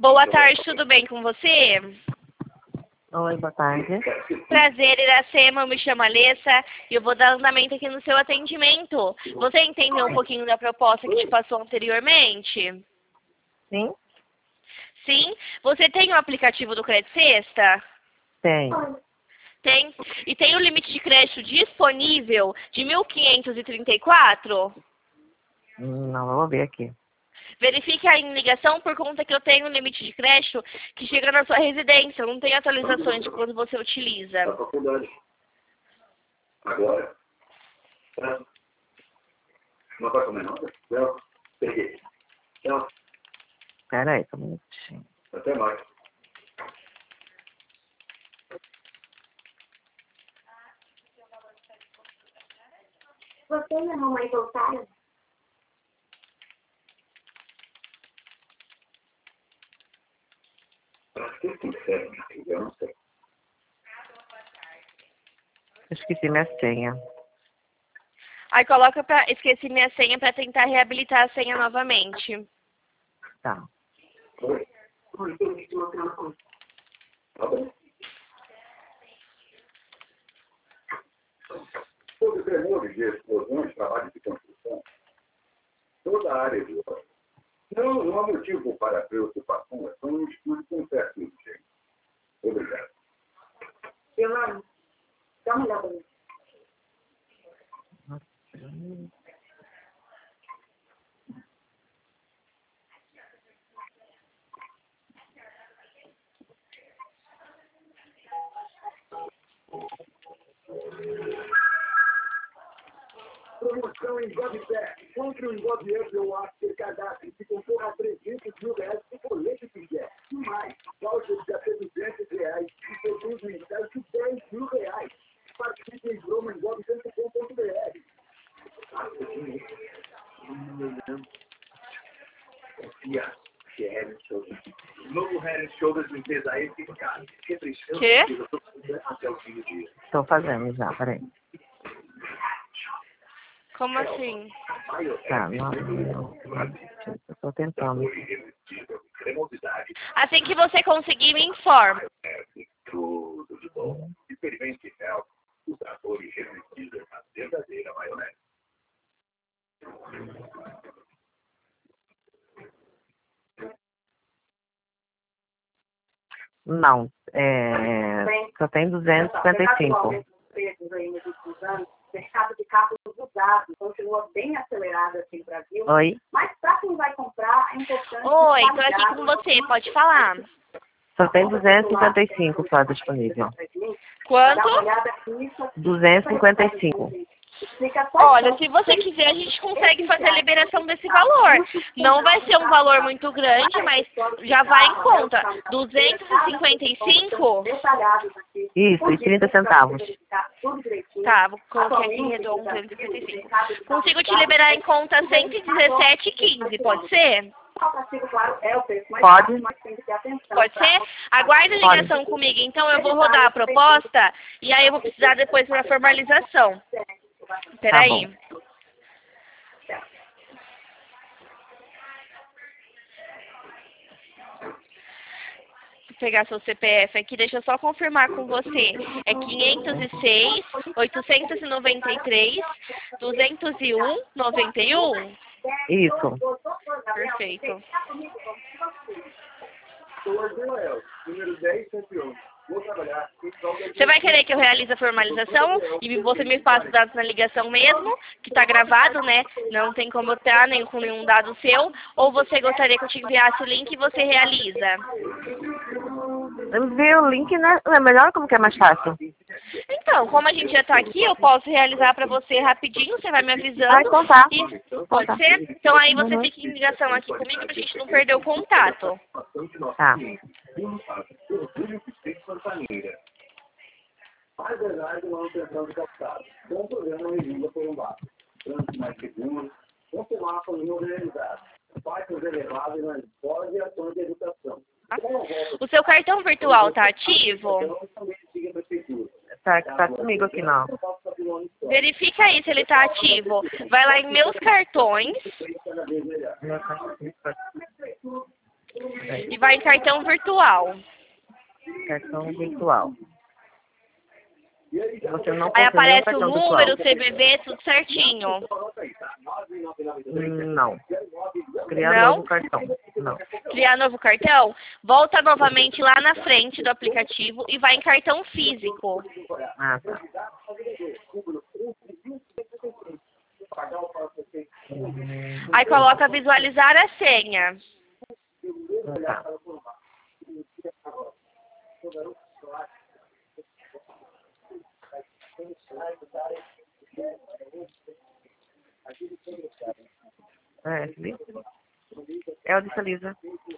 Boa tarde, tudo bem com você? Oi, boa tarde. Prazer, Iracema, eu me chamo Alessa e eu vou dar andamento aqui no seu atendimento. Você entendeu um pouquinho da proposta que te passou anteriormente? Sim? Sim? Você tem o aplicativo do Crédito Sexta? Tem. Tem. E tem o limite de crédito disponível de 1.534? Não, eu vou ver aqui. Verifique aí em ligação por conta que eu tenho um limite de crédito que chega na sua residência. Não tem atualizações de quando você utiliza. Da faculdade. Agora. Não vai comer nada? Não. Peguei. Não. Espera aí, só um minutinho. Até mais. Você e a mamãe voltaram? Pra ser sincero, minha filha, eu não sei. Esqueci minha senha. Aí coloca pra... Esqueci minha senha para tentar reabilitar a senha novamente. Tá. Oi? Oi, tem que te mostrar uma coisa. Tá bom. Sobre tremores de explosões, trabalhos de construção, toda a área de obra. Não há motivo para preocupação, é só um estudo com certo jeito. Obrigado. Yolanda, dá uma olhada nisso. Promoção em GovTech. Compre um GovUp ou After Cadastro e concorra a R$300 mil por colete que quer. E mais, voucher de até R$200 e produto em site de R$10 mil. Participe em promo em gov.com.br. Confia. Head Shoulders. Novo Head Shoulders limpeza eficaz. Quê? Até o fim do dia. Tô fazendo já, peraí. Como assim? Tá, não. Eu tô tentando. Assim que você conseguir, me informe. Tudo de bom. Experimente Mel, os atores resistidos à verdadeira maionese. Não, só tem 255. Preços aí nos últimos anos, o mercado de carros usados continua bem acelerado aqui no Brasil. Oi? Mas para quem vai comprar, é importante... Oi, tô aqui com você, pode falar. Só tem 255 só disponível. Quanto? Dá uma olhada nisso. 255. Olha, se você quiser, a gente consegue fazer a liberação desse valor. Não vai ser um valor muito grande, mas já vai em conta. 255? Isso, e 30 centavos. Tá, vou colocar aqui em redondo 255. Consigo te liberar em conta 117,15, pode ser? Pode? Pode ser? Aguarde a ligação comigo, então eu vou rodar a proposta e aí eu vou precisar depois para formalização. Peraí. Tá Vou pegar seu CPF aqui, deixa eu só confirmar com você. É 506, 893, 201, 91? Isso. Perfeito. Número 10, 111. Vou trabalhar. Você vai querer que eu realize a formalização e você me passa os dados na ligação mesmo, que está gravado, né? Não tem como eu estar nem com nenhum dado seu. Ou você gostaria que eu te enviasse o link e você realiza? Ver o link, né? Não é melhor, como que é mais fácil? Então, como a gente já está aqui, eu posso realizar para você rapidinho, você vai me avisando. Ah, então tá. Pode ser? Então aí você fica em ligação aqui comigo para a gente não perder o contato. Tá. Mais verdade, manutenção de calçado. Bom programa regula por um lado. Trânsito mais seguro, com semáforos organizados. Parques elevados nas escolas e ações de educação. O seu cartão virtual está ativo? Tá comigo aqui, não. Verifica aí se ele está ativo. Vai lá em meus cartões. e vai em cartão virtual. Cartão virtual. Você não Aí confirmou aparece o cartão número, o virtual? CVV, tudo certinho. Não. Criar Não? novo cartão. Não. Criar novo cartão? Volta novamente lá na frente do aplicativo e vai em cartão físico. Ah, tá. Aí coloca visualizar a senha. Tá. Felipe? Eu disse, Lisa.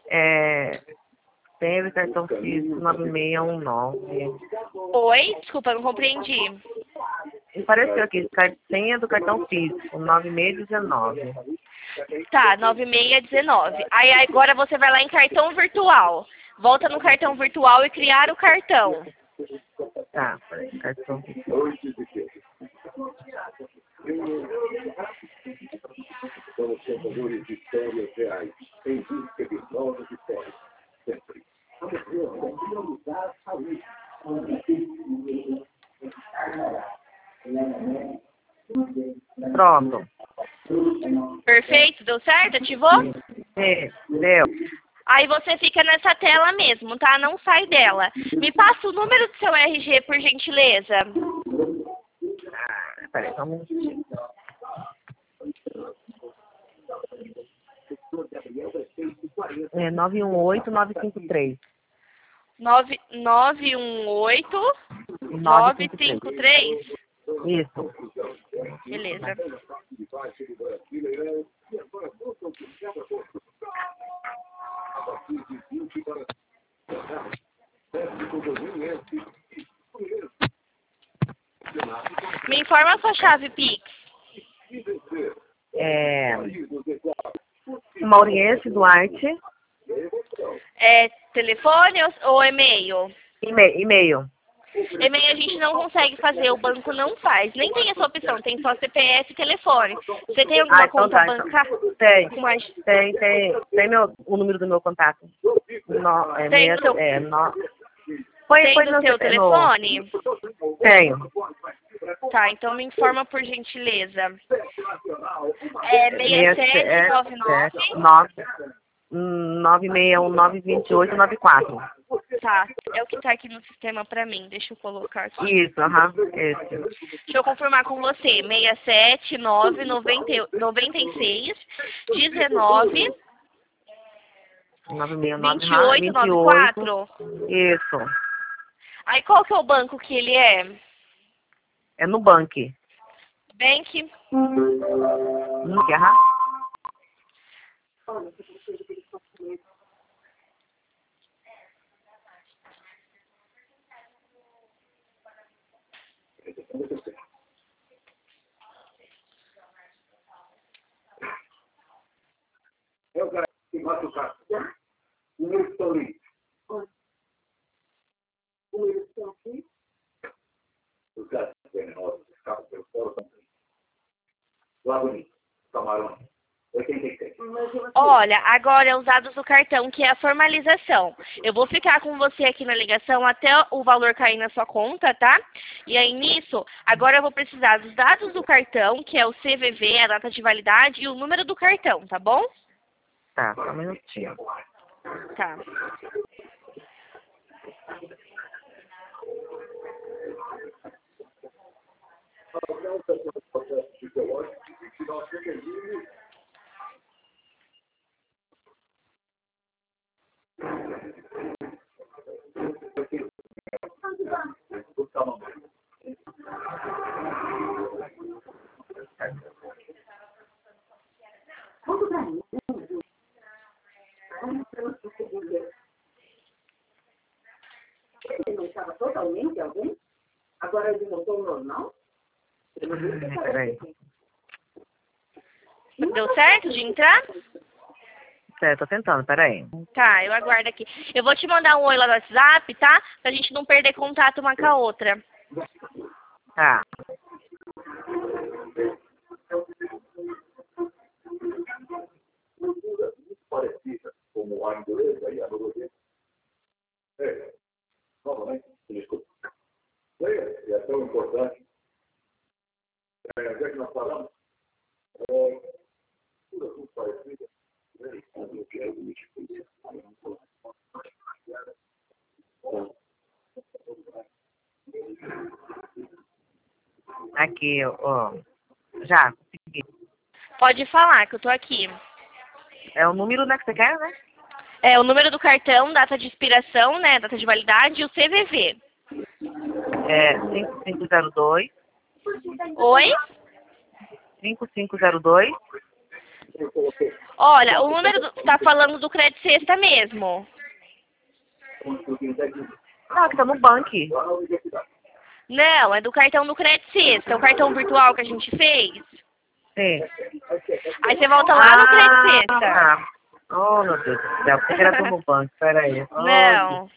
Teve cartão físico 9619. Oi? Desculpa, não compreendi. Apareceu aqui, senha do cartão físico, 9619. Tá, 9619. Aí agora você vai lá em cartão virtual. Volta no cartão virtual e criar o cartão. Tá, peraí, cartão virtual. São os contadores de histórias reais, em busca de novas histórias, sempre. A pessoa precisa mudar a luz. Pronto. Perfeito? Deu certo? Ativou? Deu. Aí você fica nessa tela mesmo, tá? Não sai dela. Me passa o número do seu RG, por gentileza. Peraí, só um minutinho. É 918953. 918-953. Isso. Beleza. Me informa a sua chave Pix. Mauriense Duarte. É telefone ou e-mail? E-mail. E-mail a gente não consegue fazer, o banco não faz. Nem tem essa opção, tem só CPF e telefone. Você tem alguma então conta tá, bancária? Tem. Com mais... Tem o número do meu contato. Tem o seu... Põe no no seu telefone? Tenho. Tá, então me informa por gentileza. É 6799 961-928-94. Tá, é o que tá aqui no sistema pra mim. Deixa eu colocar aqui. Isso, esse. Deixa eu confirmar com você. 6799619 2894. Isso. Aí qual que é o banco que ele é? É no Bank. Bank? Aham. É o cara que mata o carro. O meu estão ali. O meu estão aqui. Os gatos venenosos, os carros pelo fora estão aqui. Lá bonito. Camarões. 86. Olha, agora é os dados do cartão, que é a formalização. Eu vou ficar com você aqui na ligação até o valor cair na sua conta, tá? E aí nisso, agora eu vou precisar dos dados do cartão, que é o CVV, a data de validade e o número do cartão, tá bom? Tá, só um minutinho. Tá. Ele não estava totalmente alguém? Agora ele voltou ao normal? Peraí. Deu certo de entrar? Tô tentando, peraí. Tá, eu aguardo aqui. Eu vou te mandar um oi lá no WhatsApp, tá? Pra gente não perder contato uma com a outra. Tá. Parecida como falar inglês, aí a Noruega. Novamente, desculpa. É tão importante. Já que nós falamos, tudo muito parecido. Aqui, ó. Já, consegui. Pode falar, que eu tô aqui. É o número, né, que você quer, né? É o número do cartão, data de expiração, né? Data de validade e o CVV. É 5502. Oi? 5502. Olha, o número tá falando do Credit Sexta mesmo. Não, aqui tá no banco. Não, é do cartão do Credit Sexta, o cartão virtual que a gente fez. Sim. Aí você volta lá no Credit Sexta. Tá. Oh, meu Deus do céu. Porque era do Nubank. Pera aí. Oh, Não.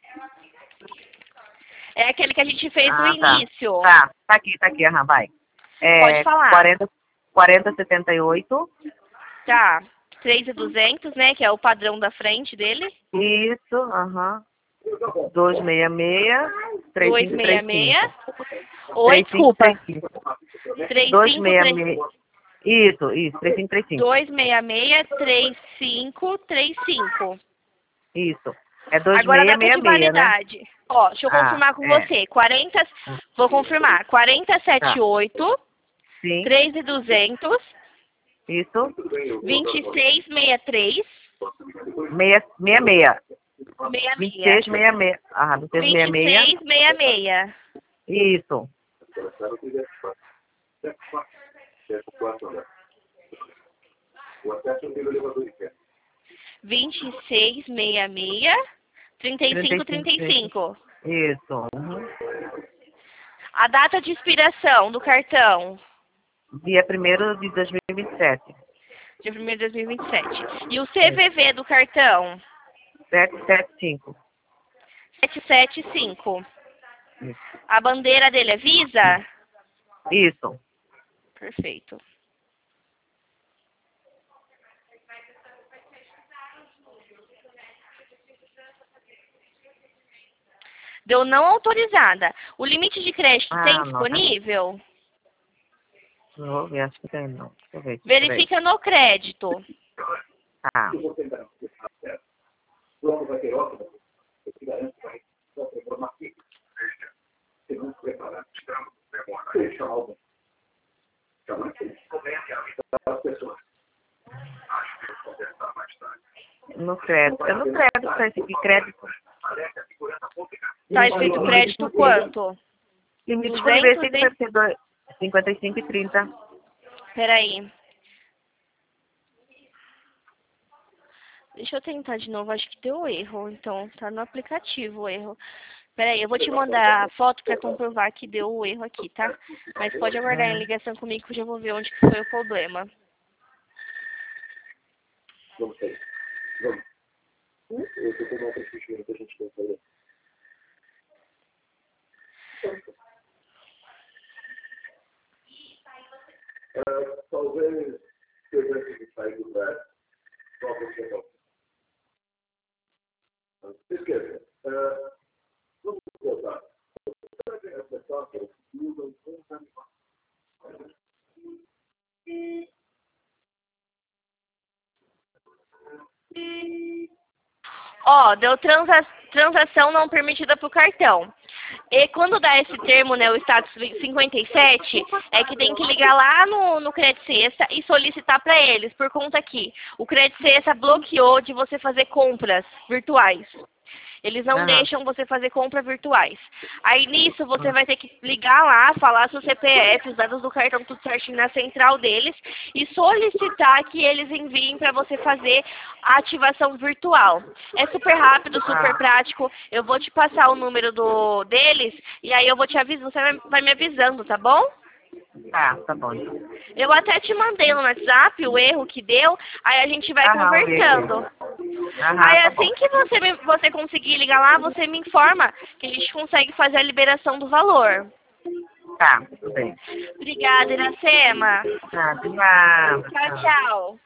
É aquele que a gente fez no início. Tá aqui, aham, vai. Pode falar. 4078. Tá. 3.200, né? Que é o padrão da frente dele. Isso, aham. 266. 266. Oi, desculpa. 266. Isso, 3535. 266 3535. Isso. É Agora a data de 2666, né? validade. Ó, deixa eu confirmar com você. 40, vou confirmar. 4078, Sim. 3.200, Isso. 2663, 66. 66. 2666. Ah, 2666. 2666. Isso. O acesso pelo elevador de pé. 2666, 3535. Isso. Uhum. A data de expiração do cartão. Dia 1º de 2027. Dia 1º de 2027. E o CVV do cartão? 775. 775. Isso. A bandeira dele é Visa? Isso. Perfeito. Deu não autorizada. O limite de crédito tem disponível? Não vou ver, acho que tem não. Deixa eu ver. Verifica no crédito. Tá. Vamos vai ter ótimo. Eu te garanto que vai ser informativo. Se não se preparar, deixa algo. As pessoas. Acho que eu vou conversar mais tarde. No crédito. É no crédito, tá esse aqui, crédito. Tá escrito crédito quanto? Limite 200 de deve ser 55 e 30. Peraí. Deixa eu tentar de novo, acho que deu erro. Então, tá no aplicativo o erro. Peraí, eu vou te mandar a foto pra comprovar que deu o erro aqui, tá? Mas pode aguardar em ligação comigo que eu já vou ver onde que foi o problema. Vamos sair. Vamos. Eu vou tomar outra ficha que a gente vai fazer. Talvez tivesse que sair do lugar. Só você não. Esqueça. Vamos voltar. As pessoas usam Ó, deu transação não permitida pro cartão. E quando dá esse termo, né, o status 57, é que tem que ligar lá no Credit Sexta e solicitar para eles, por conta que o Credit Sexta bloqueou de você fazer compras virtuais. Eles não deixam você fazer compras virtuais. Aí nisso você vai ter que ligar lá, falar seu CPF, os dados do cartão tudo certinho na central deles e solicitar que eles enviem para você fazer a ativação virtual. É super rápido, super prático. Eu vou te passar o número deles e aí eu vou te avisar, você vai me avisando, tá bom? Tá bom. Eu até te mandei no WhatsApp o erro que deu, aí a gente vai conversando. Aí assim que você conseguir ligar lá, você me informa que a gente consegue fazer a liberação do valor. Tá, tudo bem. Obrigada, Iracema. Tá, de nada. Tchau, tchau.